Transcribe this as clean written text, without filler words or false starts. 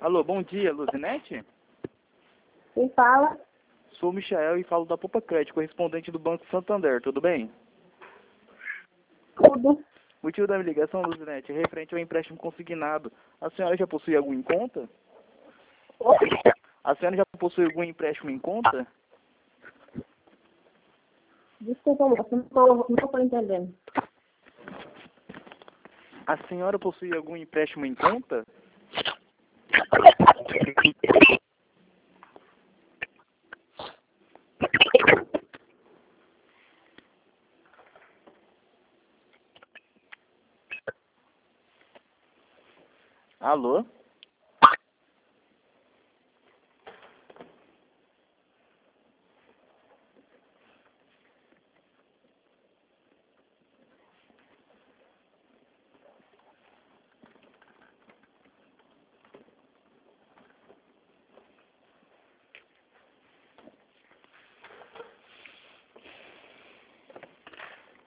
Alô, bom dia, Luzinete? Quem fala? Sou o Michael e falo da Popa Crédito, correspondente do Banco Santander, tudo bem? Tudo. O motivo da minha ligação, Luzinete, é referente ao empréstimo consignado. A senhora já possui algum em conta? A senhora já possui algum empréstimo em conta? Desculpa, moça, não estou entendendo. A senhora possui algum empréstimo em conta? Alô?